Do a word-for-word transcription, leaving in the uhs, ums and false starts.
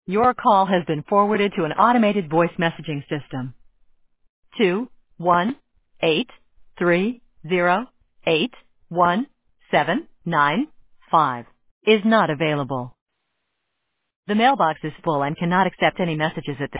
Your call has been forwarded to an automated voice messaging system. Two one eight three zero eight one seven nine five is not available. The mailbox is full and cannot accept any messages at this